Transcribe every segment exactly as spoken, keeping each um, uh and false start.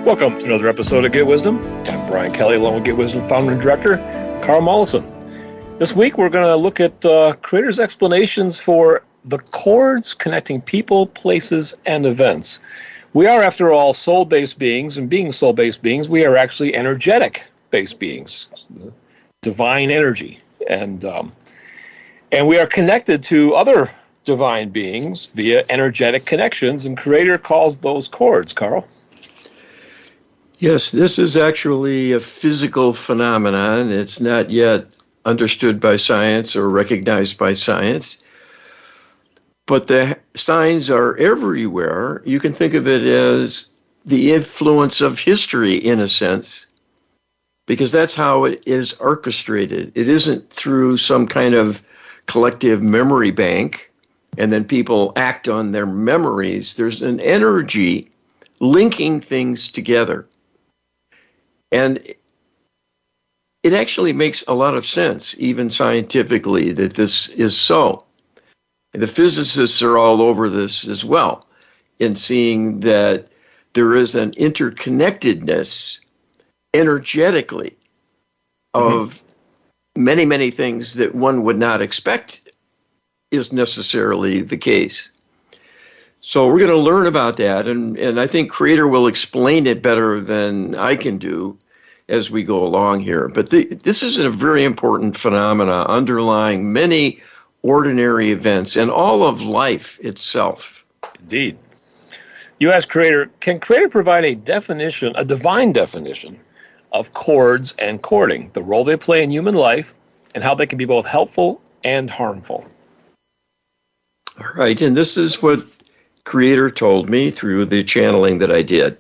Welcome to another episode of Get Wisdom. I'm Brian Kelly, along with Get Wisdom founder and director, Carl Mollison. This week, we're going to look at uh, Creator's explanations for the chords connecting people, places, and events. We are, after all, soul-based beings, and being soul-based beings, we are actually energetic-based beings, divine energy. And, um, and we are connected to other divine beings via energetic connections, and Creator calls those chords, Carl. Yes, this is actually a physical phenomenon. It's not yet understood by science or recognized by science, but the signs are everywhere. You can think of it as the influence of history, in a sense, because that's how it is orchestrated. It isn't through some kind of collective memory bank, and then people act on their memories. There's an energy linking things together. And it actually makes a lot of sense, even scientifically, that this is so. The physicists are all over this as well, in seeing that there is an interconnectedness energetically of mm-hmm. many, many things that one would not expect is necessarily the case. So we're going to learn about that, and, and I think Creator will explain it better than I can do as we go along here. But the, this is a very important phenomena underlying many ordinary events and all of life itself. Indeed. You ask Creator, can Creator provide a definition, a divine definition, of chords and chording, the role they play in human life, and how they can be both helpful and harmful? All right, and this is what Creator told me through the channeling that I did.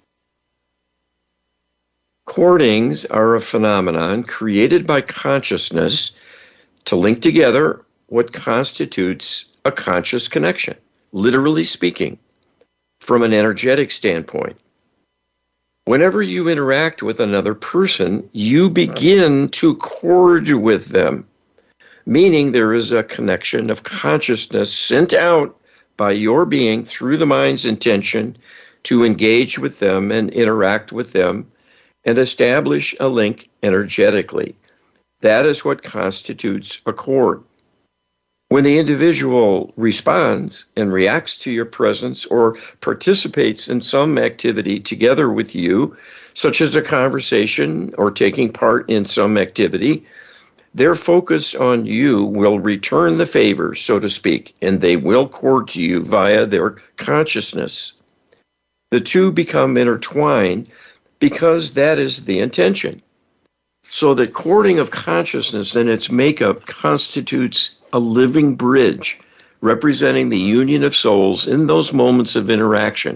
Chordings are a phenomenon created by consciousness to link together what constitutes a conscious connection, literally speaking, from an energetic standpoint. Whenever you interact with another person, you begin to chord with them, meaning there is a connection of consciousness sent out by your being through the mind's intention to engage with them and interact with them and establish a link energetically. That is what constitutes a chord. When the individual responds and reacts to your presence or participates in some activity together with you, such as a conversation or taking part in some activity, their focus on you will return the favor, so to speak, and they will chord to you via their consciousness. The two become intertwined because that is the intention. So the chording of consciousness and its makeup constitutes a living bridge representing the union of souls in those moments of interaction.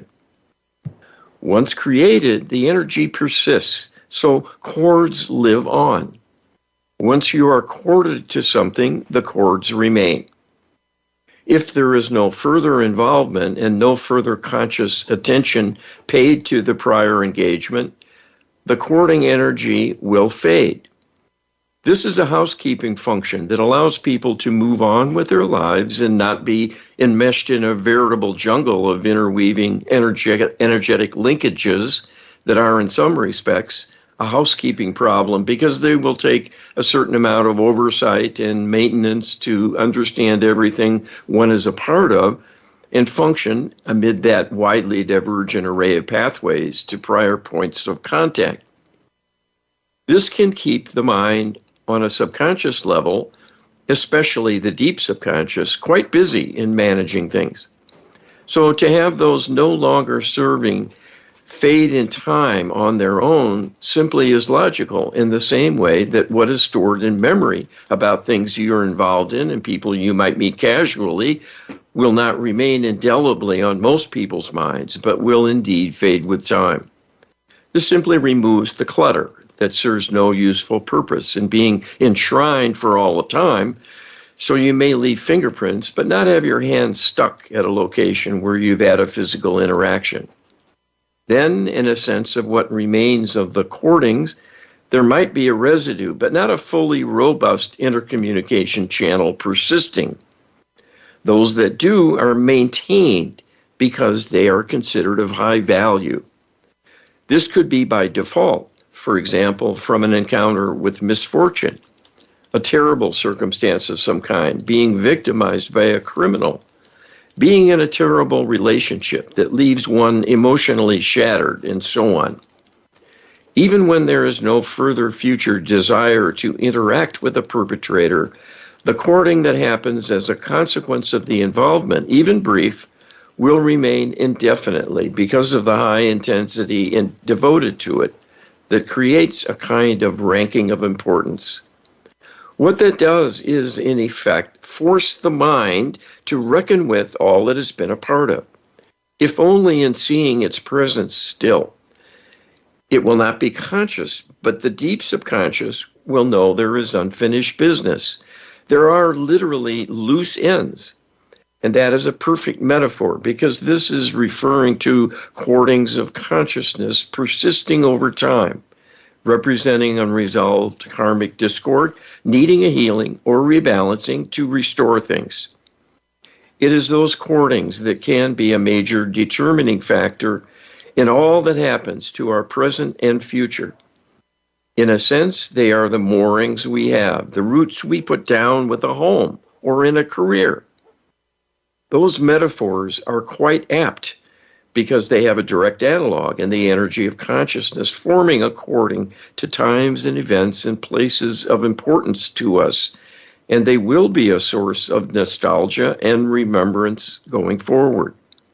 Once created, the energy persists, so chords live on. Once you are chorded to something, the chords remain. If there is no further involvement and no further conscious attention paid to the prior engagement, the chording energy will fade. This is a housekeeping function that allows people to move on with their lives and not be enmeshed in a veritable jungle of interweaving energetic, energetic linkages that are, in some respects, a housekeeping problem, because they will take a certain amount of oversight and maintenance to understand everything one is a part of and function amid that widely divergent array of pathways to prior points of contact. This can keep the mind on a subconscious level, especially the deep subconscious, quite busy in managing things. So to have those no longer serving fade in time on their own simply is logical, in the same way that what is stored in memory about things you're involved in and people you might meet casually will not remain indelibly on most people's minds, but will indeed fade with time. This simply removes the clutter that serves no useful purpose in being enshrined for all the time, so you may leave fingerprints but not have your hands stuck at a location where you've had a physical interaction. Then, in a sense of what remains of the chordings, there might be a residue, but not a fully robust intercommunication channel persisting. Those that do are maintained because they are considered of high value. This could be by default, for example, from an encounter with misfortune, a terrible circumstance of some kind, being victimized by a criminal, being in a terrible relationship that leaves one emotionally shattered, and so on. Even when there is no further future desire to interact with the perpetrator, the courting that happens as a consequence of the involvement, even brief, will remain indefinitely because of the high intensity and devoted to it that creates a kind of ranking of importance. What that does is, in effect, force the mind to reckon with all that has been a part of, if only in seeing its presence still. It will not be conscious, but the deep subconscious will know there is unfinished business. There are literally loose ends. And that is a perfect metaphor, because this is referring to courtings of consciousness persisting over time, representing unresolved karmic discord, needing a healing or rebalancing to restore things. It is those courtings that can be a major determining factor in all that happens to our present and future. In a sense, they are the moorings we have, the roots we put down with a home or in a career. Those metaphors are quite apt because they have a direct analog in the energy of consciousness, forming according to times and events and places of importance to us, and they will be a source of nostalgia and remembrance going forward.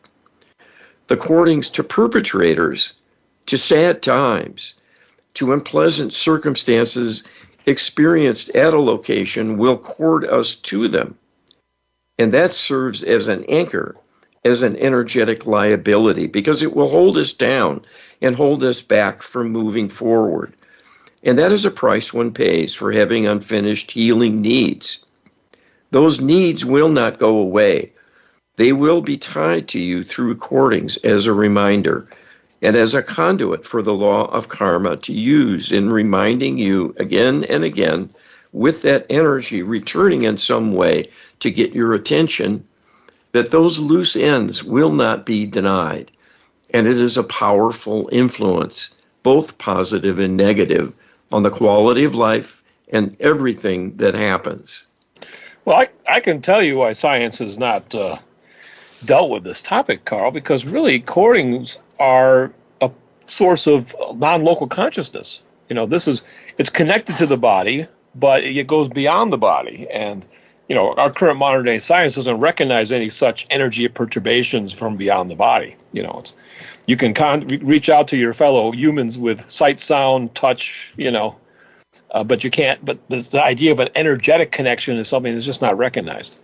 The courtings to perpetrators, to sad times, to unpleasant circumstances experienced at a location will court us to them. And that serves as an anchor, as an energetic liability, because it will hold us down and hold us back from moving forward. And that is a price one pays for having unfinished healing needs. Those needs will not go away. They will be tied to you through courtings as a reminder and as a conduit for the law of karma to use in reminding you again and again, with that energy returning in some way to get your attention, that those loose ends will not be denied. And it is a powerful influence, both positive and negative, on the quality of life and everything that happens. Well, I, I can tell you why science has not uh, dealt with this topic, Carl, because really courtings are a source of non-local consciousness. You know, this is, it's connected to the body, but it goes beyond the body. And, you know, our current modern day science doesn't recognize any such energy perturbations from beyond the body. You know, it's, you can con- reach out to your fellow humans with sight, sound, touch, you know, uh, but you can't, but the, the idea of an energetic connection is something that's just not recognized.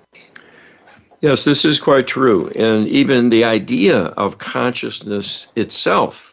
Yes, this is quite true. And even the idea of consciousness itself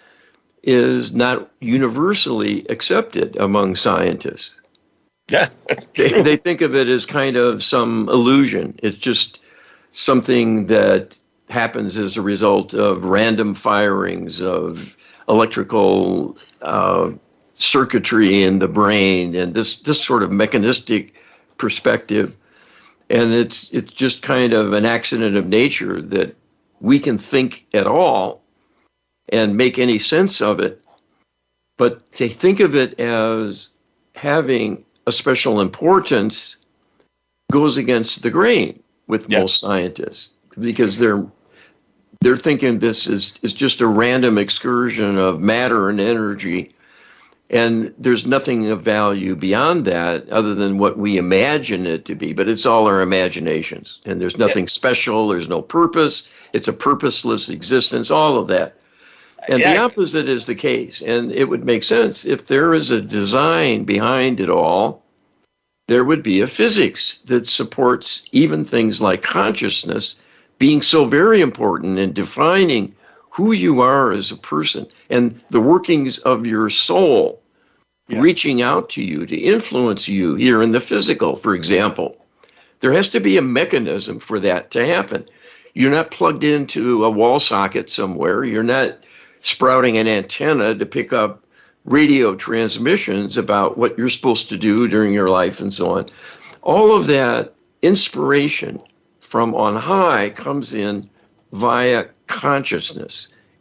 is not universally accepted among scientists. Yeah, that's they, true. they think of it as kind of some illusion. It's just something that happens as a result of random firings of electrical uh, circuitry in the brain and this, this sort of mechanistic perspective. And it's it's just kind of an accident of nature that we can think at all and make any sense of it. But to think of it as having a special importance goes against the grain with Yeah. most scientists, because they're they're thinking this is, is just a random excursion of matter and energy, and there's nothing of value beyond that other than what we imagine it to be. But it's all our imaginations, and there's nothing Yeah. special, there's no purpose, it's a purposeless existence, all of that. And Yeah. the opposite is the case. And it would make sense if there is a design behind it all, there would be a physics that supports even things like consciousness being so very important in defining who you are as a person and the workings of your soul Yeah. reaching out to you to influence you here in the physical, for example. There has to be a mechanism for that to happen. You're not plugged into a wall socket somewhere. You're not sprouting an antenna to pick up radio transmissions about what you're supposed to do during your life and so on. All of that inspiration from on high comes in via consciousness.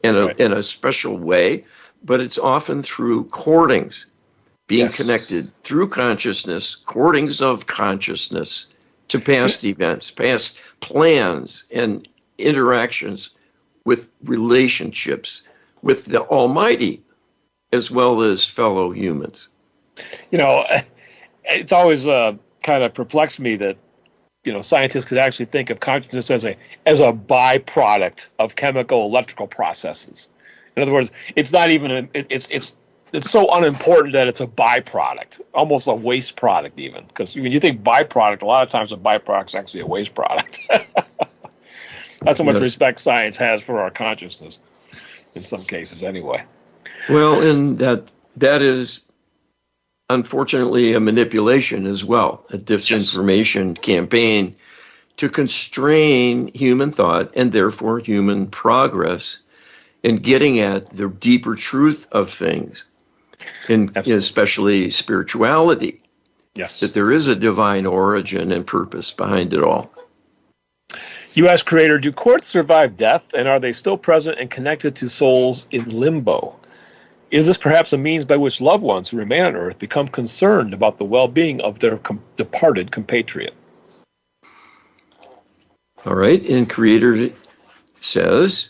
in a, right. in a special way, but it's often through chordings, being Yes. connected through consciousness, chordings of consciousness to past events, past plans and interactions with relationships with the Almighty as well as fellow humans. You know, it's always uh, kind of perplexed me that, you know, scientists could actually think of consciousness as a as a byproduct of chemical electrical processes. In other words, it's not even a, it, it's it's it's so unimportant that it's a byproduct, almost a waste product even. Because when you think byproduct, a lot of times a byproduct is actually a waste product. That's how much Yes. respect science has for our consciousness, in some cases, anyway. Well, and that that is unfortunately a manipulation as well, a disinformation yes. campaign to constrain human thought and therefore human progress in getting at the deeper truth of things, and especially spirituality. Yes. That there is a divine origin and purpose behind it all. You ask, Creator, do courts survive death, and are they still present and connected to souls in limbo? Is this perhaps a means by which loved ones who remain on earth become concerned about the well-being of their com- departed compatriot? All right, and Creator says,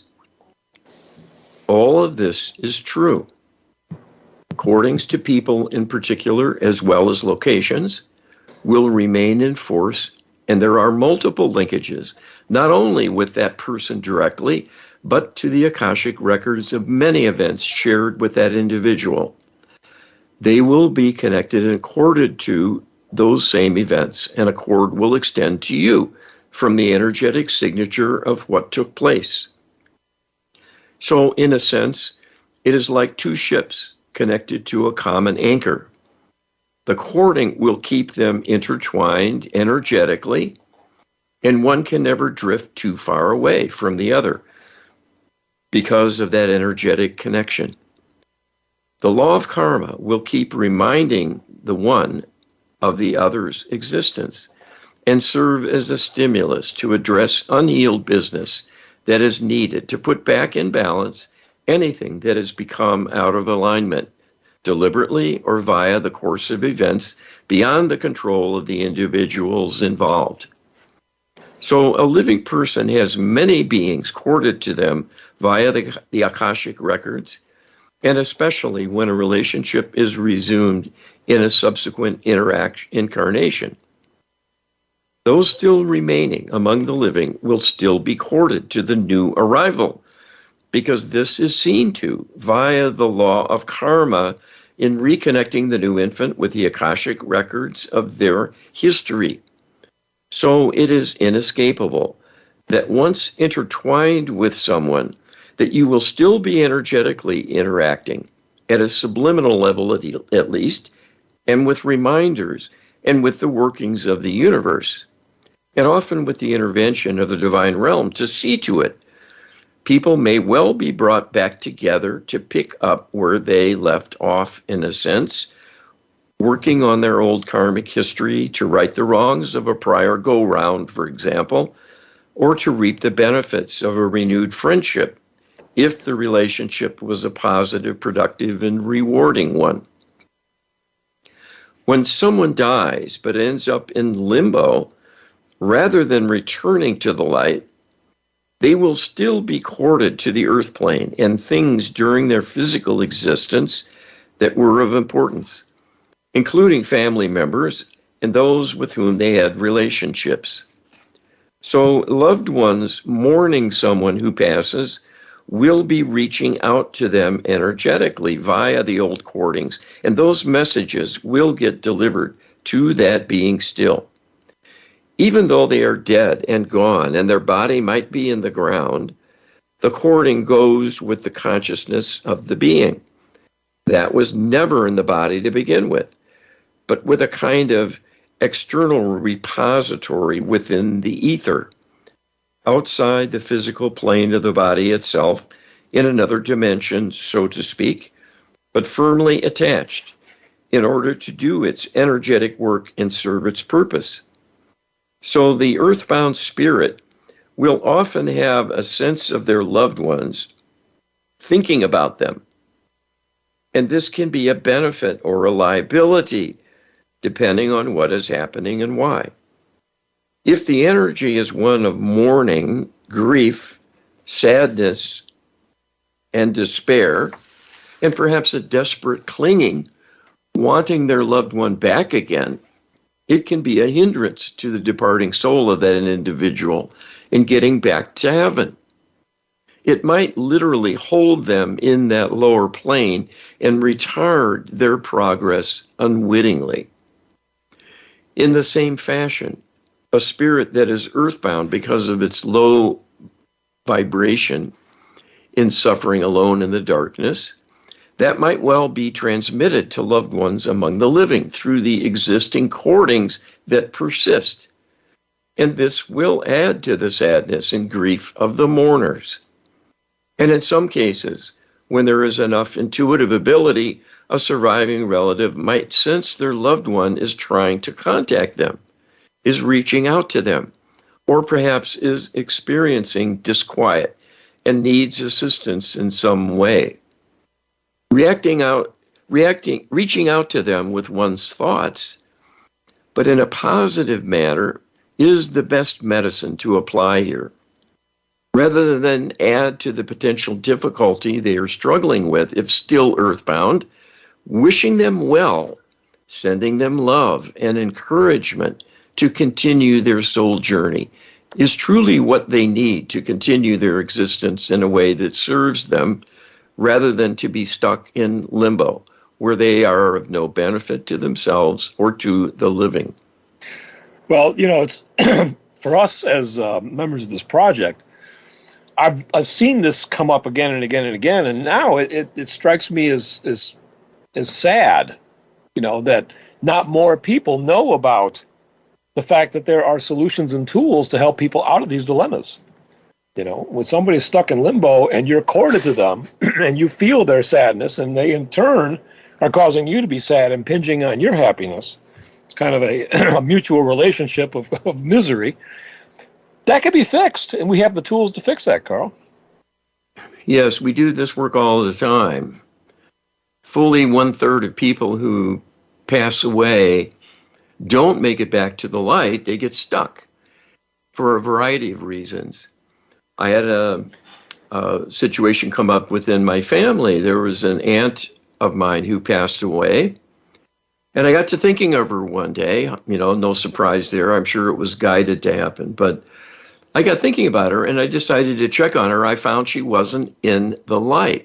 all of this is true. Accordings to people in particular, as well as locations, will remain in force, and there are multiple linkages, not only with that person directly, but to the Akashic records of many events shared with that individual. They will be connected and accorded to those same events, and a cord will extend to you from the energetic signature of what took place. So, in a sense, it is like two ships connected to a common anchor. The cording will keep them intertwined energetically, and one can never drift too far away from the other because of that energetic connection. The law of karma will keep reminding the one of the other's existence and serve as a stimulus to address unhealed business that is needed to put back in balance anything that has become out of alignment, deliberately or via the course of events beyond the control of the individuals involved. So a living person has many beings corded to them via the, the Akashic records, and especially when a relationship is resumed in a subsequent interact, incarnation. Those still remaining among the living will still be corded to the new arrival, because this is seen to via the law of karma in reconnecting the new infant with the Akashic records of their history. So it is inescapable that once intertwined with someone, that you will still be energetically interacting at a subliminal level at, at least, and with reminders and with the workings of the universe, and often with the intervention of the divine realm to see to it. People may well be brought back together to pick up where they left off, in a sense, working on their old karmic history to right the wrongs of a prior go-round, for example, or to reap the benefits of a renewed friendship if the relationship was a positive, productive, and rewarding one. When someone dies but ends up in limbo, rather than returning to the light, they will still be corded to the earth plane and things during their physical existence that were of importance, including family members and those with whom they had relationships. So loved ones mourning someone who passes will be reaching out to them energetically via the old cordings, and those messages will get delivered to that being still. Even though they are dead and gone and their body might be in the ground, the cording goes with the consciousness of the being. That was never in the body to begin with, but with a kind of external repository within the ether, outside the physical plane of the body itself, in another dimension, so to speak, but firmly attached in order to do its energetic work and serve its purpose. So the earthbound spirit will often have a sense of their loved ones thinking about them. And this can be a benefit or a liability, depending on what is happening and why. If the energy is one of mourning, grief, sadness, and despair, and perhaps a desperate clinging, wanting their loved one back again, it can be a hindrance to the departing soul of that individual in getting back to heaven. It might literally hold them in that lower plane and retard their progress unwittingly. In the same fashion, a spirit that is earthbound because of its low vibration in suffering alone in the darkness, that might well be transmitted to loved ones among the living through the existing cordings that persist. And this will add to the sadness and grief of the mourners. And in some cases, when there is enough intuitive ability, a surviving relative might sense their loved one is trying to contact them, is reaching out to them, or perhaps is experiencing disquiet and needs assistance in some way. Reacting out, reacting, reaching out to them with one's thoughts, but in a positive manner, is the best medicine to apply here. Rather than add to the potential difficulty they are struggling with, if still earthbound, wishing them well, sending them love and encouragement to continue their soul journey is truly what they need to continue their existence in a way that serves them, rather than to be stuck in limbo, where they are of no benefit to themselves or to the living. Well, you know, it's for us as uh, members of this project, I've I've seen this come up again and again and again, and now it, it, it strikes me as, as as sad, you know, that not more people know about the fact that there are solutions and tools to help people out of these dilemmas. You know, when somebody's stuck in limbo and you're corded to them and you feel their sadness and they in turn are causing you to be sad, impinging on your happiness, it's kind of a, a mutual relationship of, of misery. That can be fixed, and we have the tools to fix that, Carl. Yes, we do this work all the time. Fully one-third of people who pass away don't make it back to the light. They get stuck for a variety of reasons. I had a, a situation come up within my family. There was an aunt of mine who passed away, and I got to thinking of her one day. You know, no surprise there. I'm sure it was guided to happen, but I got thinking about her, and I decided to check on her. I found she wasn't in the light.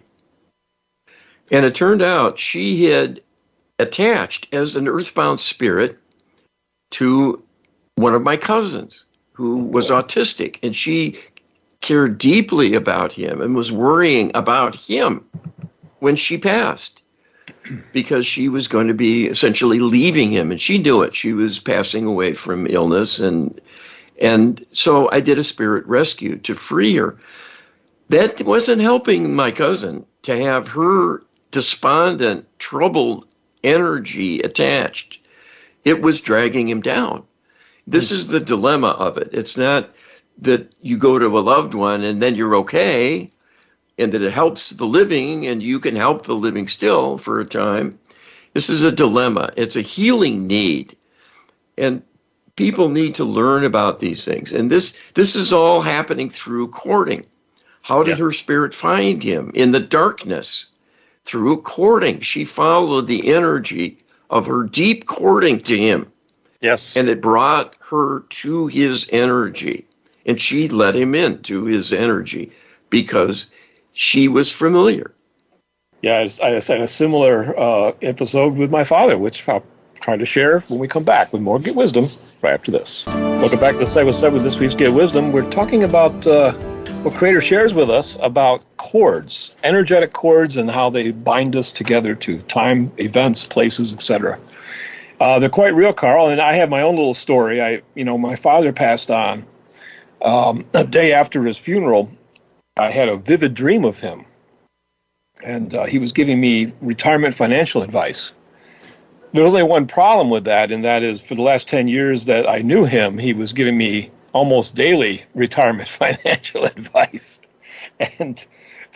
And it turned out she had attached as an earthbound spirit to one of my cousins who was autistic, and she cared deeply about him and was worrying about him when she passed, because she was going to be essentially leaving him, and she knew it. She was passing away from illness, and And so I did a spirit rescue to free her. That wasn't helping my cousin to have her despondent, troubled energy attached. It was dragging him down. This is the dilemma of it. It's not that you go to a loved one and then you're okay, and that it helps the living and you can help the living still for a time. This is a dilemma. It's a healing need. And people need to learn about these things. And this this is all happening through courting. How did yeah. her spirit find him? In the darkness. Through courting. She followed the energy of her deep courting to him. Yes. And it brought her to his energy. And she let him into his energy because she was familiar. Yeah, I had a similar uh, episode with my father, which I'll try to share when we come back with more Get Wisdom right after this. Welcome back to Segment seven with this week's Get Wisdom. We're talking about uh, what Creator shares with us about cords, energetic cords, and how they bind us together to time, events, places, et cetera. Uh, they're quite real, Carl, and I have my own little story. I, you know, my father passed on um, a day after his funeral. I had a vivid dream of him, and uh, he was giving me retirement financial advice. There's only one problem with that, and that is for the last ten years that I knew him, he was giving me almost daily retirement financial advice. And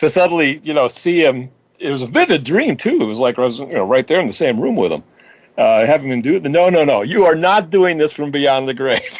to suddenly, you know, see him. It was a vivid dream too. It was like I was, you know, right there in the same room with him, uh, having him do it. No, no, no, you are not doing this from beyond the grave.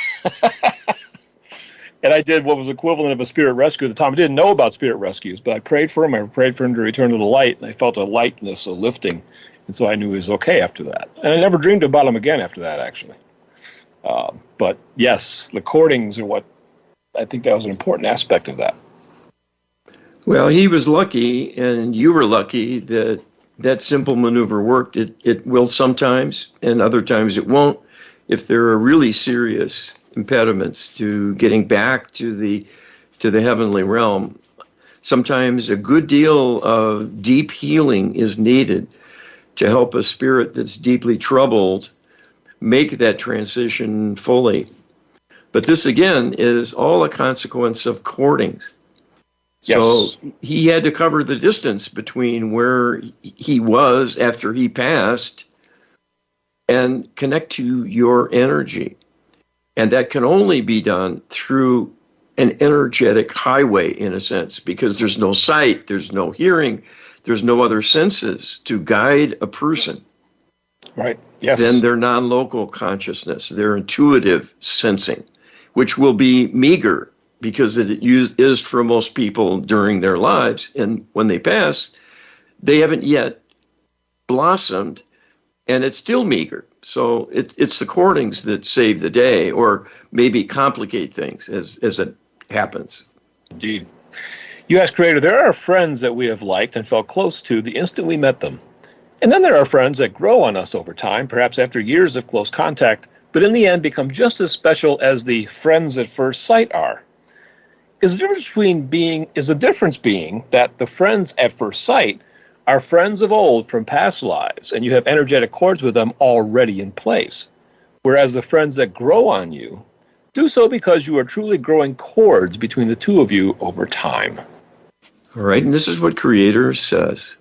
And I did what was equivalent of a spirit rescue at the time. I didn't know about spirit rescues, but I prayed for him. I prayed for him to return to the light, and I felt a lightness, a lifting. And so I knew he was okay after that. And I never dreamed about him again after that, actually. Uh, but yes, the courtings are what, I think that was an important aspect of that. Well, he was lucky, and you were lucky that that simple maneuver worked. It, it will sometimes, and other times it won't. If there are really serious impediments to getting back to the to the heavenly realm, sometimes a good deal of deep healing is needed to help a spirit that's deeply troubled make that transition fully. But this, again, is all a consequence of courtings. Yes. So he had to cover the distance between where he was after he passed and connect to your energy. And that can only be done through an energetic highway, in a sense, because there's no sight, there's no hearing, there's no other senses to guide a person. Right. Yes. Then their non-local consciousness, their intuitive sensing, which will be meager because it is for most people during their lives. And when they pass, they haven't yet blossomed, and it's still meager. So it, it's the courtings that save the day, or maybe complicate things as, as it happens. Indeed. You asked, Creator, there are friends that we have liked and felt close to the instant we met them. And then there are friends that grow on us over time, perhaps after years of close contact, but in the end become just as special as the friends at first sight are. Is the difference between being, is the difference being that the friends at first sight are friends of old from past lives, and you have energetic cords with them already in place, whereas the friends that grow on you do so because you are truly growing cords between the two of you over time. All right, and this is what Creator says.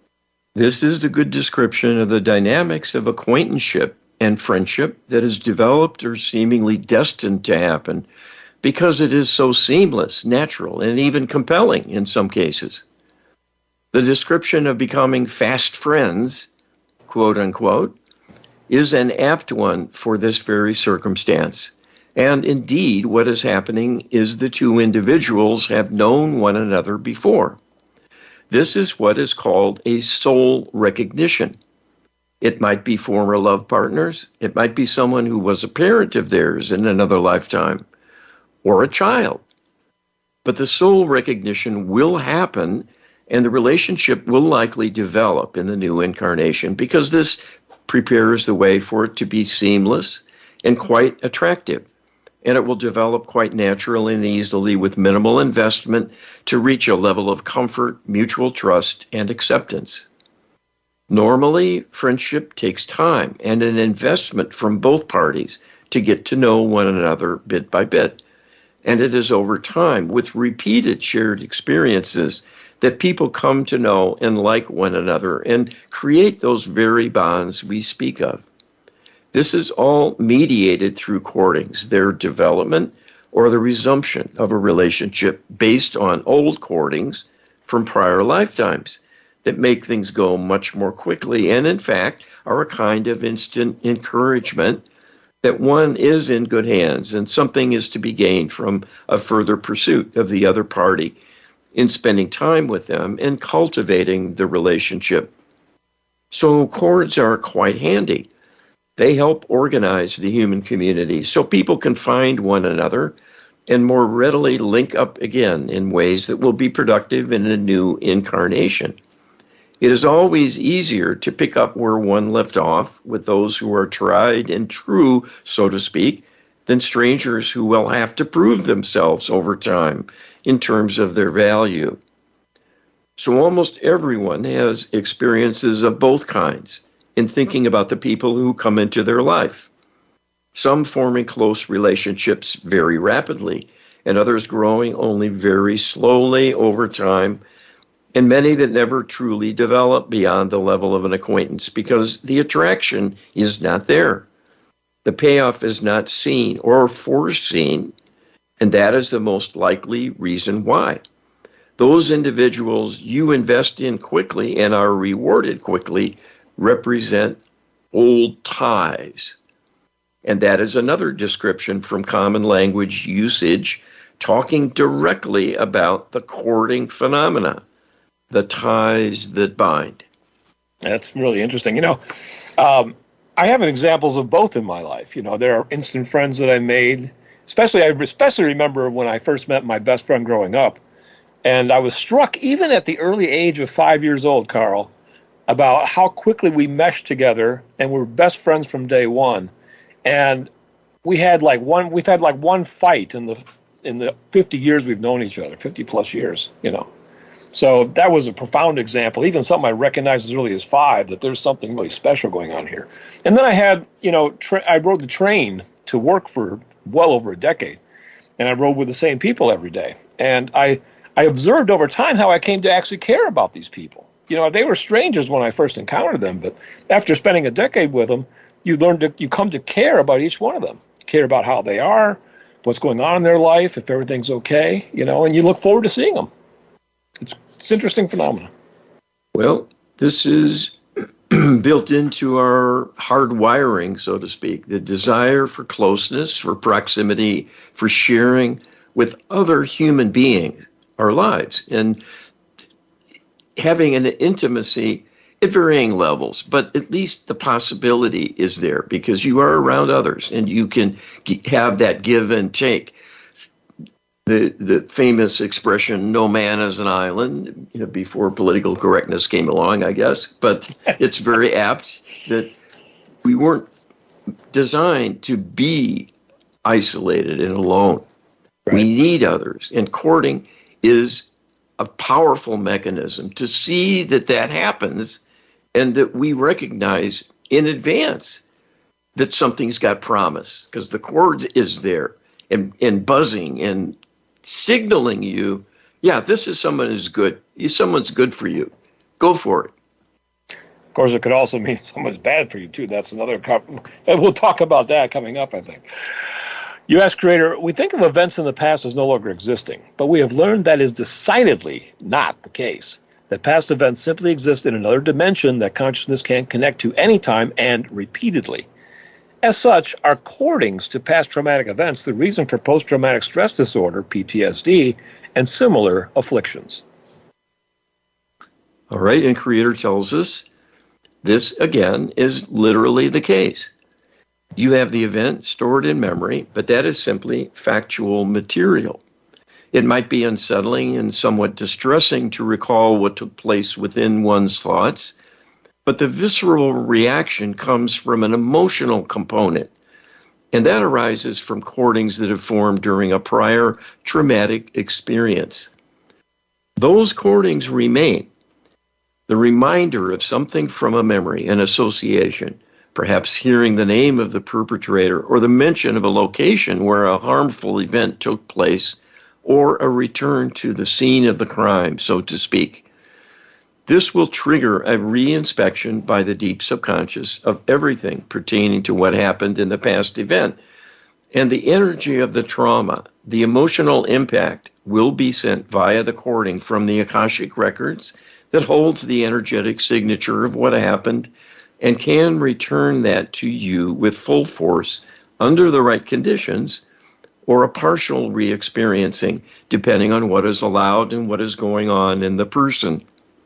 This is a good description of the dynamics of acquaintanceship and friendship that is developed or seemingly destined to happen because it is so seamless, natural, and even compelling in some cases. The description of becoming fast friends, quote unquote, is an apt one for this very circumstance. And indeed, what is happening is the two individuals have known one another before. This is what is called a soul recognition. It might be former love partners. It might be someone who was a parent of theirs in another lifetime, or a child. But the soul recognition will happen, and the relationship will likely develop in the new incarnation because this prepares the way for it to be seamless and quite attractive. And it will develop quite naturally and easily with minimal investment to reach a level of comfort, mutual trust, and acceptance. Normally, friendship takes time and an investment from both parties to get to know one another bit by bit. And it is over time, with repeated shared experiences, that people come to know and like one another and create those very bonds we speak of. This is all mediated through courtings, their development or the resumption of a relationship based on old courtings from prior lifetimes that make things go much more quickly and, in fact, are a kind of instant encouragement that one is in good hands and something is to be gained from a further pursuit of the other party in spending time with them and cultivating the relationship. So cords are quite handy. They help organize the human community so people can find one another and more readily link up again in ways that will be productive in a new incarnation. It is always easier to pick up where one left off with those who are tried and true, so to speak, than strangers who will have to prove themselves over time in terms of their value. So almost everyone has experiences of both kinds in thinking about the people who come into their life. Some forming close relationships very rapidly, and others growing only very slowly over time, and many that never truly develop beyond the level of an acquaintance because the attraction is not there. The payoff is not seen or foreseen, and that is the most likely reason why. Those individuals you invest in quickly and are rewarded quickly represent old ties. And that is another description from common language usage, talking directly about the courting phenomena, the ties that bind. That's really interesting. You know, um, I have examples of both in my life. You know, there are instant friends that I made, especially, I especially remember when I first met my best friend growing up. And I was struck, even at the early age of five years old, Carl, about how quickly we meshed together, and we were best friends from day one. And we had like one, we've had like one fight in the in the fifty years we've known each other, fifty plus years, you know. So that was a profound example, even something I recognized as early as five, that there's something really special going on here. And then I had, you know, tra- I rode the train to work for well over a decade, and I rode with the same people every day. And I, I observed over time how I came to actually care about these people. You know, they were strangers when I first encountered them, but after spending a decade with them, you learn to, you come to care about each one of them, care about how they are, what's going on in their life, if everything's okay, you know, and you look forward to seeing them. It's, it's an interesting phenomenon. Well, this is built into our hard wiring, so to speak, the desire for closeness, for proximity, for sharing with other human beings, our lives, and having an intimacy at varying levels, but at least the possibility is there because you are around others and you can g- have that give and take. The the famous expression, no man is an island, you know, before political correctness came along, I guess, but it's very apt that we weren't designed to be isolated and alone. Right. We need others, and courting is a powerful mechanism to see that that happens and that we recognize in advance that something's got promise because the cord is there and, and buzzing and signaling you, yeah, this is someone who's good. Someone's good for you. Go for it. Of course, it could also mean someone's bad for you, too. That's another, co- we'll talk about that coming up, I think. U S Creator, we think of events in the past as no longer existing, but we have learned that is decidedly not the case. That past events simply exist in another dimension that consciousness can connect to anytime and repeatedly. As such, are courtings to past traumatic events the reason for post-traumatic stress disorder, P T S D, and similar afflictions? All right, and Creator tells us this, again, is literally the case. You have the event stored in memory, but that is simply factual material. It might be unsettling and somewhat distressing to recall what took place within one's thoughts, but the visceral reaction comes from an emotional component, and that arises from courtings that have formed during a prior traumatic experience. Those courtings remain the reminder of something from a memory, an association, perhaps hearing the name of the perpetrator or the mention of a location where a harmful event took place, or a return to the scene of the crime, so to speak. This will trigger a reinspection by the deep subconscious of everything pertaining to what happened in the past event. And the energy of the trauma, the emotional impact, will be sent via the courting from the Akashic records that holds the energetic signature of what happened and can return that to you with full force under the right conditions, or a partial re-experiencing, depending on what is allowed and what is going on in the person.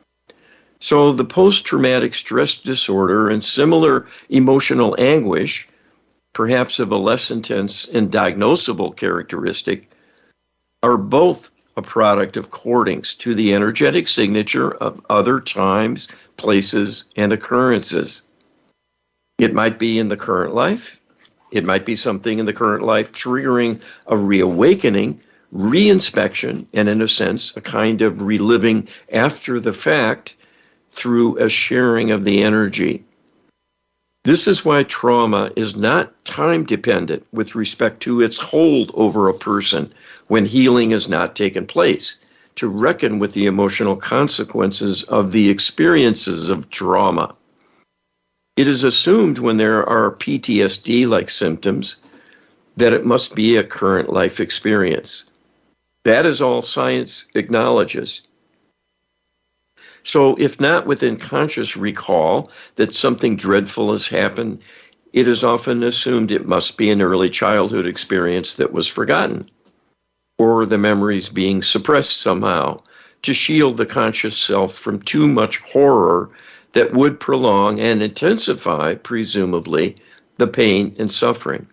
So the post-traumatic stress disorder and similar emotional anguish, perhaps of a less intense and diagnosable characteristic, are both a product of courtings to the energetic signature of other times, places, and occurrences. It might be in the current life. It might be something in the current life triggering a reawakening, reinspection, and in a sense, a kind of reliving after the fact through a sharing of the energy. This is why trauma is not time-dependent with respect to its hold over a person when healing has not taken place, to reckon with the emotional consequences of the experiences of trauma. It is assumed when there are P T S D-like symptoms that it must be a current life experience. That is all science acknowledges. So if not within conscious recall that something dreadful has happened, it is often assumed it must be an early childhood experience that was forgotten, or the memories being suppressed somehow to shield the conscious self from too much horror that would prolong and intensify, presumably, the pain and suffering.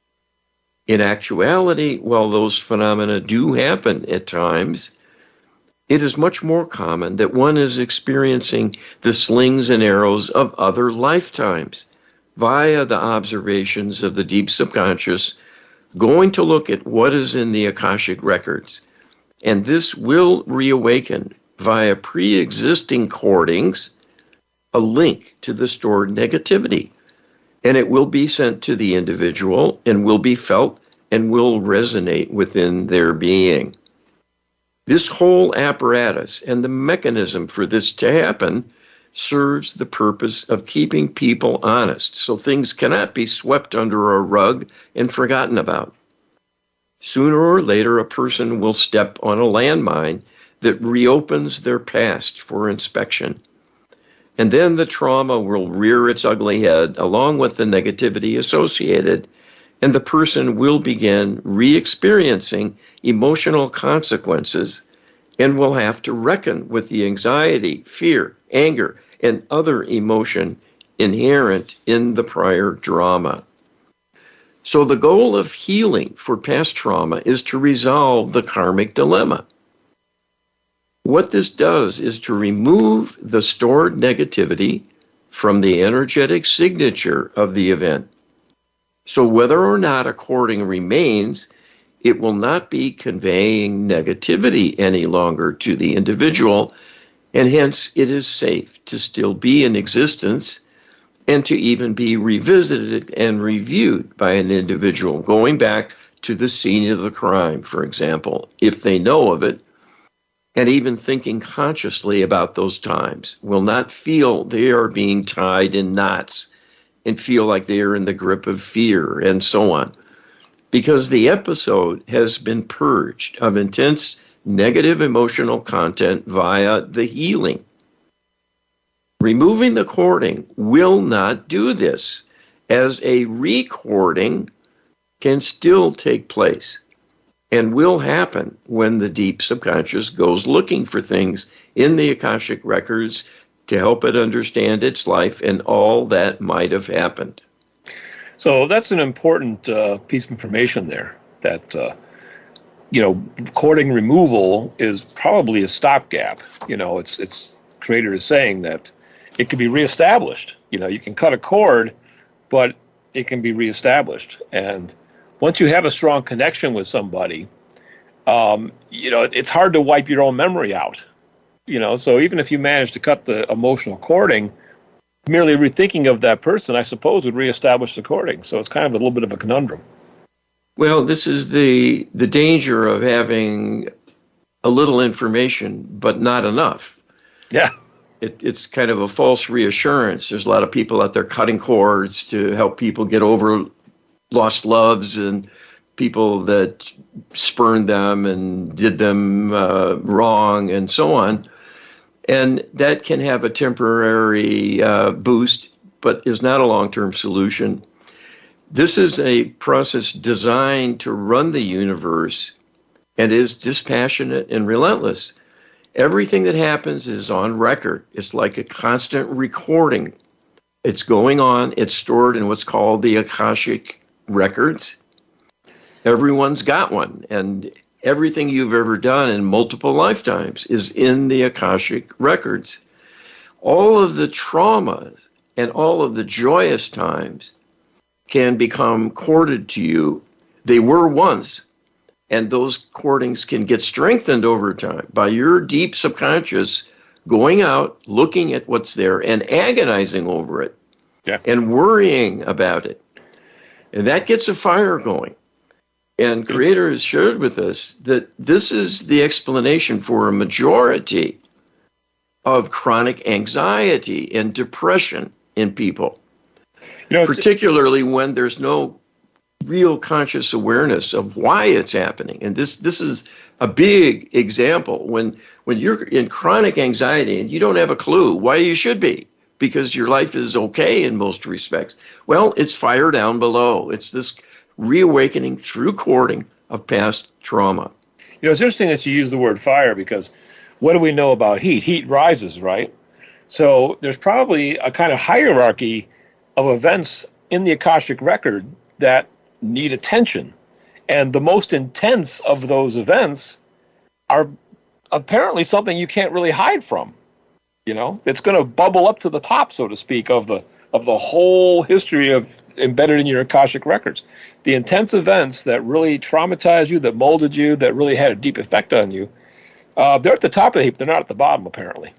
In actuality, while those phenomena do happen at times, it is much more common that one is experiencing the slings and arrows of other lifetimes via the observations of the deep subconscious, going to look at what is in the Akashic records. And this will reawaken via pre-existing cordings a link to the stored negativity. And it will be sent to the individual and will be felt and will resonate within their being. This whole apparatus and the mechanism for this to happen serves the purpose of keeping people honest, so things cannot be swept under a rug and forgotten about. Sooner or later, a person will step on a landmine that reopens their past for inspection. And then the trauma will rear its ugly head along with the negativity associated, and the person will begin re-experiencing emotional consequences and will have to reckon with the anxiety, fear, anger, and other emotion inherent in the prior drama. So the goal of healing for past trauma is to resolve the karmic dilemma. What this does is to remove the stored negativity from the energetic signature of the event. So whether or not a cording remains, it will not be conveying negativity any longer to the individual, and hence it is safe to still be in existence and to even be revisited and reviewed by an individual, going back to the scene of the crime, for example, if they know of it, and even thinking consciously about those times, will not feel they are being tied in knots and feel like they are in the grip of fear and so on, because the episode has been purged of intense negative emotional content via the healing. Removing the cording will not do this, as a recording can still take place and will happen when the deep subconscious goes looking for things in the Akashic records to help it understand its life and all that might have happened. So that's an important uh, piece of information there, that, uh, you know, cording removal is probably a stopgap. You know, it's, it's, the creator is saying that it can be reestablished. You know, you can cut a cord, but it can be reestablished. And once you have a strong connection with somebody, um, you know, it's hard to wipe your own memory out. You know, so even if you manage to cut the emotional cording, merely rethinking of that person, I suppose, would reestablish the cording. So it's kind of a little bit of a conundrum. Well, this is the the danger of having a little information, but not enough. Yeah. It, it's kind of a false reassurance. There's a lot of people out there cutting cords to help people get over lost loves and people that spurned them and did them uh, wrong and so on. And that can have a temporary uh, boost, but is not a long-term solution. This is a process designed to run the universe and is dispassionate and relentless. Everything that happens is on record. It's like a constant recording. It's going on. It's stored in what's called the Akashic records. Everyone's got one, and everything you've ever done in multiple lifetimes is in the Akashic records. All of the traumas and all of the joyous times can become corded to you. They were once, and those cordings can get strengthened over time by your deep subconscious going out, looking at what's there, and agonizing over it, yeah, and worrying about it. And that gets a fire going. And Creator has shared with us that this is the explanation for a majority of chronic anxiety and depression in people, you know, particularly when there's no real conscious awareness of why it's happening. And this this is a big example. When when you're in chronic anxiety and you don't have a clue why you should be, because your life is okay in most respects. Well, it's fire down below. It's this reawakening through courting of past trauma. You know, it's interesting that you use the word fire, because what do we know about heat? Heat rises, right? So there's probably a kind of hierarchy of events in the Akashic record that need attention. And the most intense of those events are apparently something you can't really hide from. You know, it's going to bubble up to the top, so to speak, of the of the whole history of embedded in your Akashic records. The intense events that really traumatized you, that molded you, that really had a deep effect on you, uh, they're at the top of the heap. They're not at the bottom, apparently.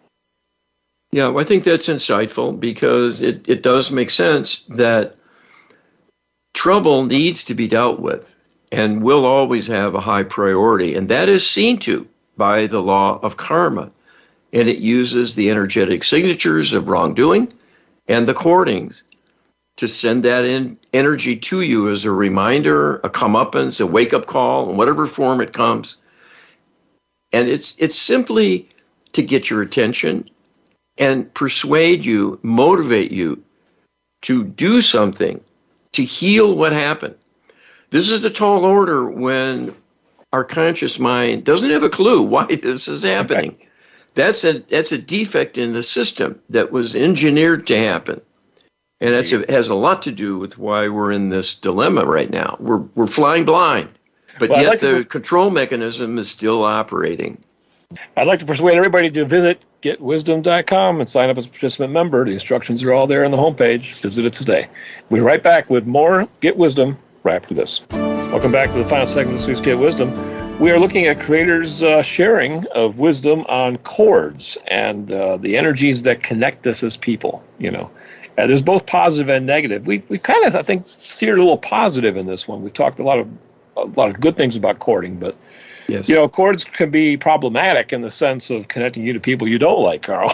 Yeah, well, I think that's insightful, because it, it does make sense that trouble needs to be dealt with and will always have a high priority. And that is seen to by the law of karma. And it uses the energetic signatures of wrongdoing and the courtings to send that in energy to you as a reminder, a comeuppance, a wake-up call, in whatever form it comes. And it's it's simply to get your attention and persuade you, motivate you to do something, to heal what happened. This is a tall order when our conscious mind doesn't have a clue why this is happening. Okay. That's a that's a defect in the system that was engineered to happen. And that's a, has a lot to do with why we're in this dilemma right now. We're we're flying blind, but well, yet like the to... control mechanism is still operating. I'd like to persuade everybody to visit get wisdom dot com and sign up as a participant member. The instructions are all there on the homepage. Visit it today. We'll be right back with more Get Wisdom right after this. Welcome back to the final segment of this week's Get Wisdom. We are looking at creators' uh, sharing of wisdom on chords and uh, the energies that connect us as people. You know, uh, there's both positive and negative. We we kind of, I think, steered a little positive in this one. We've talked a lot of a lot of good things about chording, but yes, you know, chords can be problematic in the sense of connecting you to people you don't like, Carl.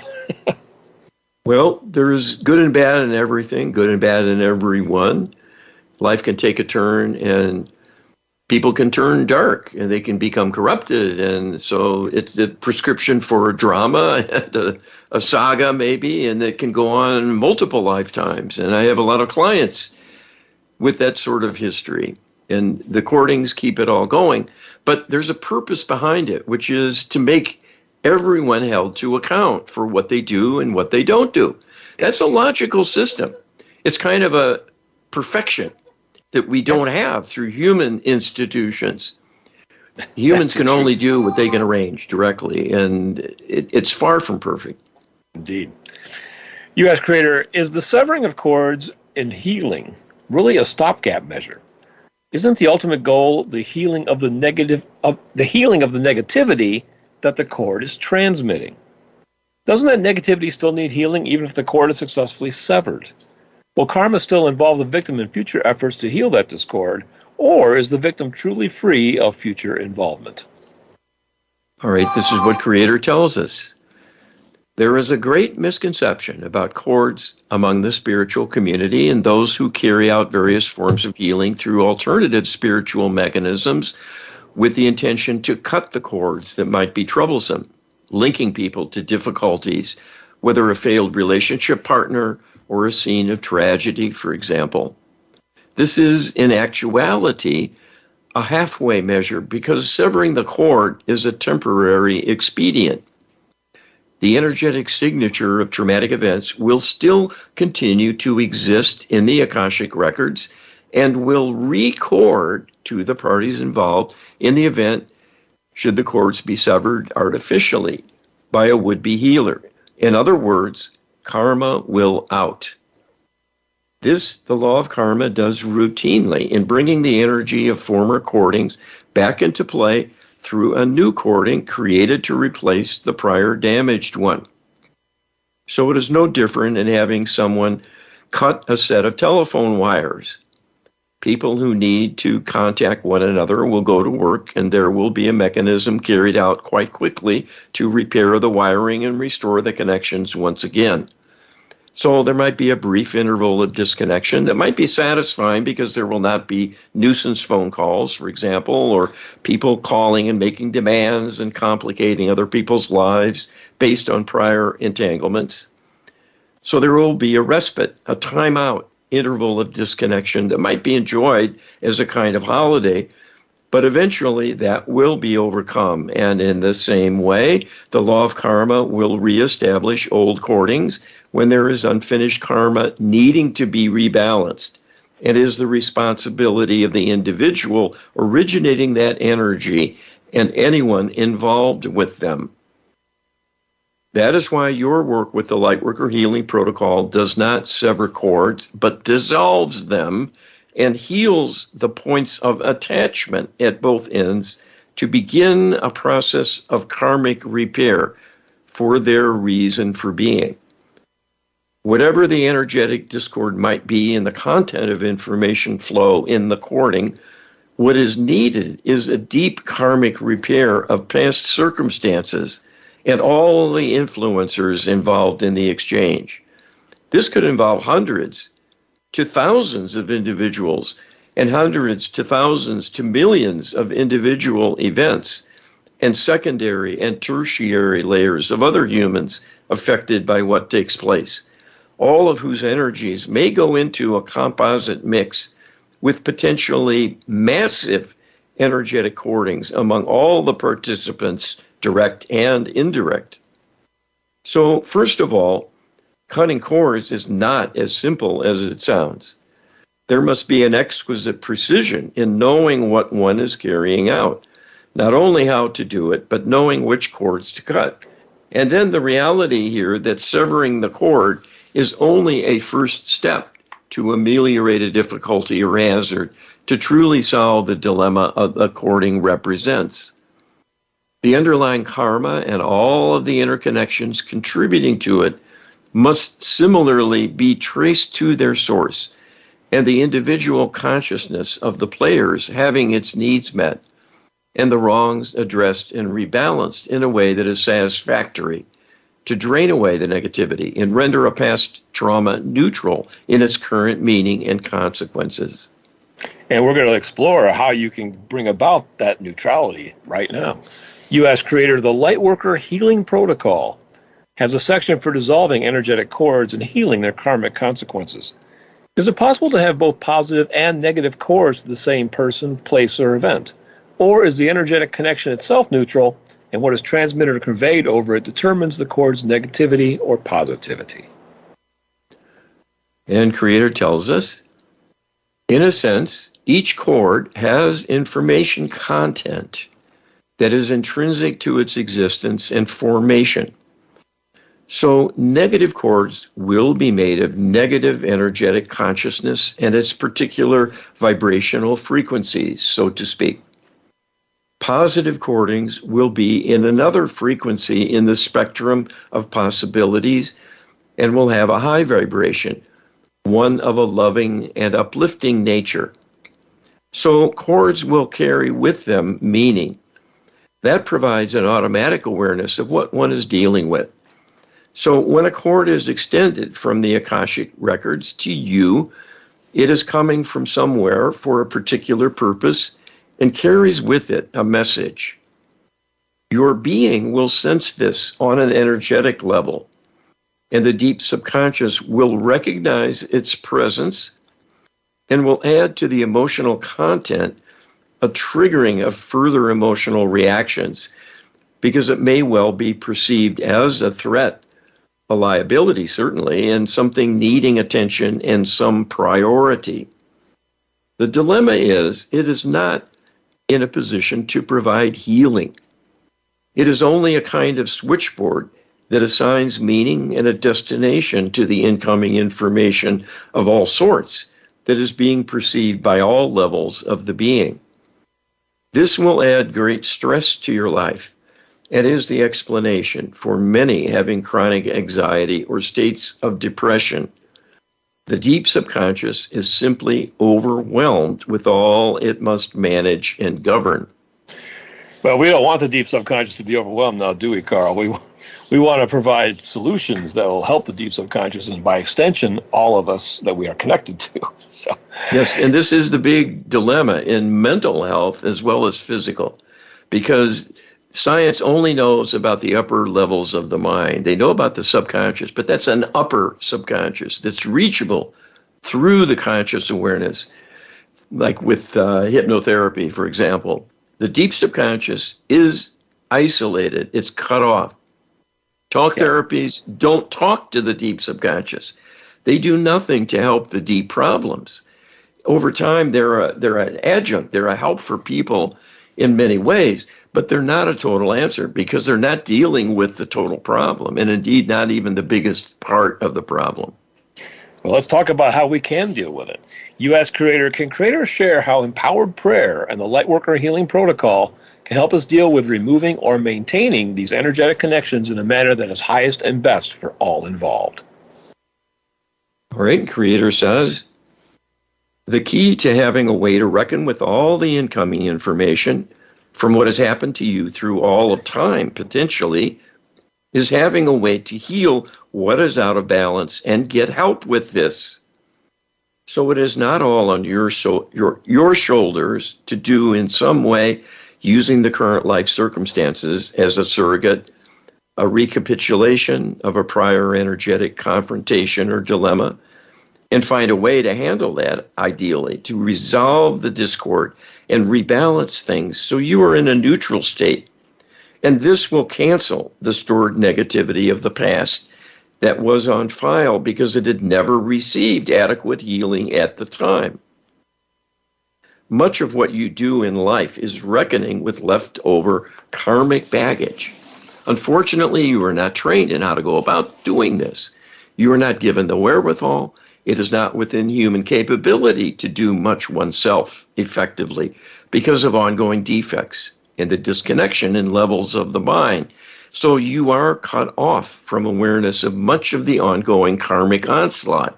Well, there's good and bad in everything, good and bad in everyone. Life can take a turn, and people can turn dark, and they can become corrupted. And so it's the prescription for a drama and a, a saga maybe, and it can go on multiple lifetimes. And I have a lot of clients with that sort of history. And the courtings keep it all going. But there's a purpose behind it, which is to make everyone held to account for what they do and what they don't do. That's a logical system. It's kind of a perfection that we don't have through human institutions. Humans can only do what they can arrange directly, and it, it's far from perfect. Indeed. You asked, Creator, is the severing of cords in healing really a stopgap measure? Isn't the ultimate goal the healing of the negative, of the healing of the negativity that the cord is transmitting? Doesn't that negativity still need healing even if the cord is successfully severed? Will karma still involve the victim in future efforts to heal that discord, or is the victim truly free of future involvement? All right, this is what Creator tells us. There is a great misconception about cords among the spiritual community and those who carry out various forms of healing through alternative spiritual mechanisms with the intention to cut the cords that might be troublesome, linking people to difficulties, whether a failed relationship partner or a scene of tragedy, for example. This is, in actuality, a halfway measure because severing the cord is a temporary expedient. The energetic signature of traumatic events will still continue to exist in the Akashic records and will record to the parties involved in the event should the cords be severed artificially by a would-be healer. In other words, karma will out. This, the law of karma, does routinely in bringing the energy of former courtings back into play through a new courting created to replace the prior damaged one. So it is no different in having someone cut a set of telephone wires. People who need to contact one another will go to work, and there will be a mechanism carried out quite quickly to repair the wiring and restore the connections once again. So there might be a brief interval of disconnection that might be satisfying because there will not be nuisance phone calls, for example, or people calling and making demands and complicating other people's lives based on prior entanglements. So there will be a respite, a timeout interval of disconnection that might be enjoyed as a kind of holiday, but eventually that will be overcome. And in the same way, the law of karma will reestablish old courtings when there is unfinished karma needing to be rebalanced. It is the responsibility of the individual originating that energy and anyone involved with them. That is why your work with the Lightworker Healing Protocol does not sever cords, but dissolves them and heals the points of attachment at both ends to begin a process of karmic repair for their reason for being. Whatever the energetic discord might be in the content of information flow in the courting, what is needed is a deep karmic repair of past circumstances and all the influencers involved in the exchange. This could involve hundreds to thousands of individuals and hundreds to thousands to millions of individual events and secondary and tertiary layers of other humans affected by what takes place, all of whose energies may go into a composite mix with potentially massive energetic courtings among all the participants, direct and indirect. So, first of all, cutting cords is not as simple as it sounds. There must be an exquisite precision in knowing what one is carrying out, not only how to do it, but knowing which cords to cut. And then the reality here that severing the cord is only a first step to ameliorate a difficulty or hazard to truly solve the dilemma of the cording represents. The underlying karma and all of the interconnections contributing to it must similarly be traced to their source, and the individual consciousness of the players having its needs met, and the wrongs addressed and rebalanced in a way that is satisfactory to drain away the negativity and render a past trauma neutral in its current meaning and consequences. And we're going to explore how you can bring about that neutrality right now. U S creator of the Lightworker Healing Protocol has a section for dissolving energetic cords and healing their karmic consequences. Is it possible to have both positive and negative cords to the same person, place, or event? Or is the energetic connection itself neutral, and what is transmitted or conveyed over it determines the cord's negativity or positivity? And Creator tells us, in a sense, each cord has information content that is intrinsic to its existence and formation. So negative cords will be made of negative energetic consciousness and its particular vibrational frequencies, so to speak. Positive cordings will be in another frequency in the spectrum of possibilities and will have a high vibration, one of a loving and uplifting nature. So cords will carry with them meaning. That provides an automatic awareness of what one is dealing with. So when a cord is extended from the Akashic records to you, it is coming from somewhere for a particular purpose and carries with it a message. Your being will sense this on an energetic level, and the deep subconscious will recognize its presence and will add to the emotional content a triggering of further emotional reactions, because it may well be perceived as a threat, a liability certainly, and something needing attention and some priority. The dilemma is, it is not in a position to provide healing. It is only a kind of switchboard that assigns meaning and a destination to the incoming information of all sorts that is being perceived by all levels of the being. This will add great stress to your life and is the explanation for many having chronic anxiety or states of depression. The deep subconscious is simply overwhelmed with all it must manage and govern. Well, we don't want the deep subconscious to be overwhelmed now, do we, Carl? We we want to provide solutions that will help the deep subconscious and, by extension, all of us that we are connected to. So, yes, and this is the big dilemma in mental health as well as physical, because science only knows about the upper levels of the mind. They know about the subconscious, but that's an upper subconscious that's reachable through the conscious awareness. Like with uh, hypnotherapy, for example, the deep subconscious is isolated. It's cut off. Talk yeah. therapies don't talk to the deep subconscious. They do nothing to help the deep problems. Over time, they're a, they're an adjunct. They're a help for people in many ways, but they're not a total answer because they're not dealing with the total problem, and indeed not even the biggest part of the problem. Well, let's talk about how we can deal with it. You asked Creator, can Creator share how empowered prayer and the Lightworker Healing Protocol can help us deal with removing or maintaining these energetic connections in a manner that is highest and best for all involved? All right, Creator says, the key to having a way to reckon with all the incoming information from what has happened to you through all of time, potentially, is having a way to heal what is out of balance and get help with this. So it is not all on your, so, your, your shoulders to do in some way using the current life circumstances as a surrogate, a recapitulation of a prior energetic confrontation or dilemma, and find a way to handle that, ideally, to resolve the discord and rebalance things so you are in a neutral state. And this will cancel the stored negativity of the past that was on file because it had never received adequate healing at the time. Much of what you do in life is reckoning with leftover karmic baggage. Unfortunately, you are not trained in how to go about doing this. You are not given the wherewithal. It is not within human capability to do much oneself effectively because of ongoing defects and the disconnection in levels of the mind. So you are cut off from awareness of much of the ongoing karmic onslaught.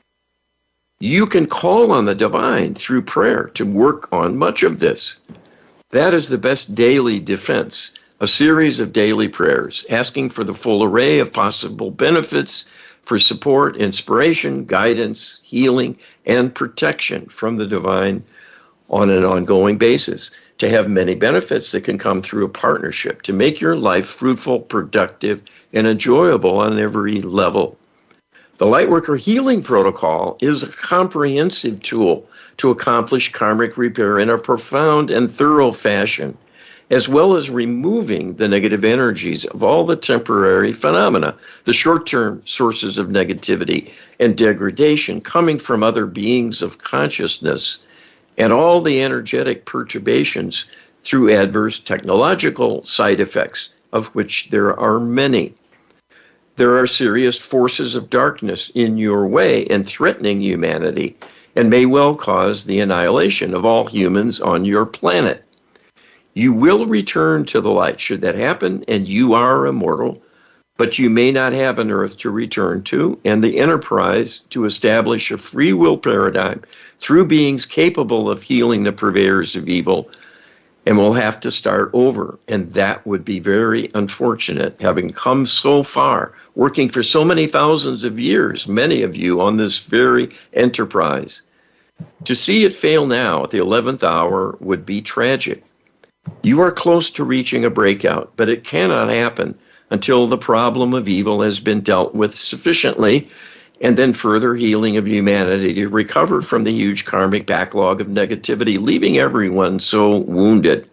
You can call on the divine through prayer to work on much of this. That is the best daily defense, a series of daily prayers, asking for the full array of possible benefits for support, inspiration, guidance, healing, and protection from the divine on an ongoing basis, to have many benefits that can come through a partnership, to make your life fruitful, productive, and enjoyable on every level. The Lightworker Healing Protocol is a comprehensive tool to accomplish karmic repair in a profound and thorough fashion, as well as removing the negative energies of all the temporary phenomena, the short-term sources of negativity and degradation coming from other beings of consciousness, and all the energetic perturbations through adverse technological side effects, of which there are many. There are serious forces of darkness in your way and threatening humanity, and may well cause the annihilation of all humans on your planet. You will return to the light should that happen, and you are immortal, but you may not have an earth to return to, and the enterprise to establish a free will paradigm through beings capable of healing the purveyors of evil, and will have to start over. And that would be very unfortunate, having come so far, working for so many thousands of years, many of you on this very enterprise. To see it fail now at the eleventh hour would be tragic. You are close to reaching a breakout, but it cannot happen until the problem of evil has been dealt with sufficiently, and then further healing of humanity to recover from the huge karmic backlog of negativity, leaving everyone so wounded.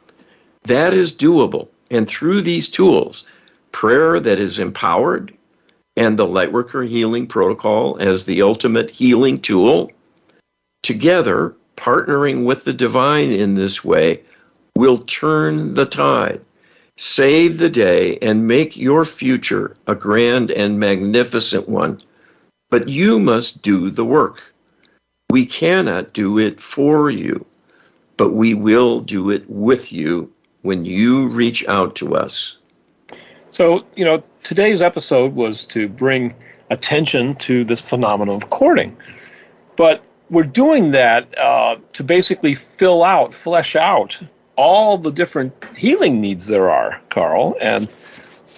That is doable, and through these tools, prayer that is empowered, and the Lightworker Healing Protocol as the ultimate healing tool, together, partnering with the divine in this way, will turn the tide, save the day, and make your future a grand and magnificent one. But you must do the work. We cannot do it for you, but we will do it with you when you reach out to us. So, you know, today's episode was to bring attention to this phenomenon of courting. But we're doing that uh, to basically fill out, flesh out all the different healing needs there are, Carl. And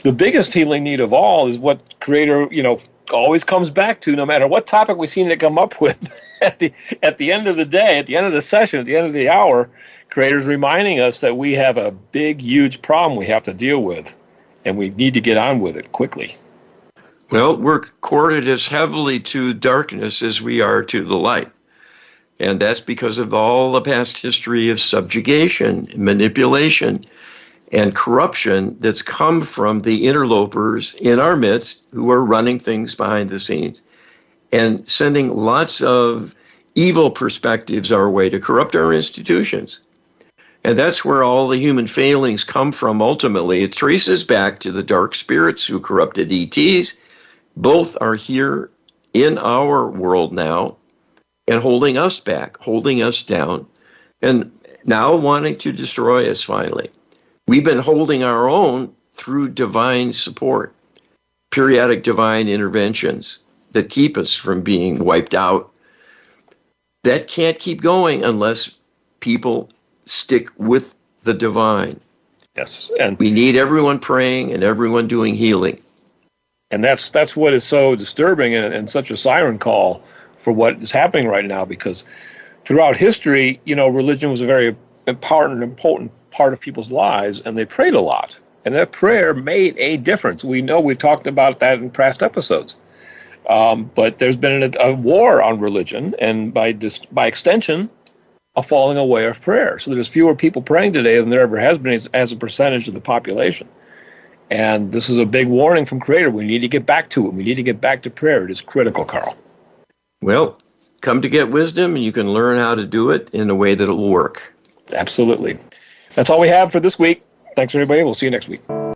the biggest healing need of all is what Creator, you know, always comes back to, no matter what topic we seem to come up with. at the at the end of the day, at the end of the session, at the end of the hour, Creator's reminding us that we have a big, huge problem we have to deal with, and we need to get on with it quickly. Well, we're courted as heavily to darkness as we are to the light. And that's because of all the past history of subjugation, manipulation, and corruption that's come from the interlopers in our midst who are running things behind the scenes and sending lots of evil perspectives our way to corrupt our institutions. And that's where all the human failings come from ultimately. It traces back to the dark spirits who corrupted E Ts. Both are here in our world now and holding us back, holding us down, and now wanting to destroy us finally. We've been holding our own through divine support, periodic divine interventions that keep us from being wiped out. That can't keep going unless people stick with the divine. Yes, and we need everyone praying and everyone doing healing. And that's that's what is so disturbing and, and such a siren call for what is happening right now, because throughout history, you know, religion was a very important, important part of people's lives, and they prayed a lot. And that prayer made a difference. We know we talked about that in past episodes. Um, but there's been a, a war on religion, and by dis, by extension, a falling away of prayer. So there's fewer people praying today than there ever has been as, as a percentage of the population. And this is a big warning from Creator. We need to get back to it. We need to get back to prayer. It is critical, Carl. Well, come to get wisdom, and you can learn how to do it in a way that will work. Absolutely. That's all we have for this week. Thanks, everybody. We'll see you next week.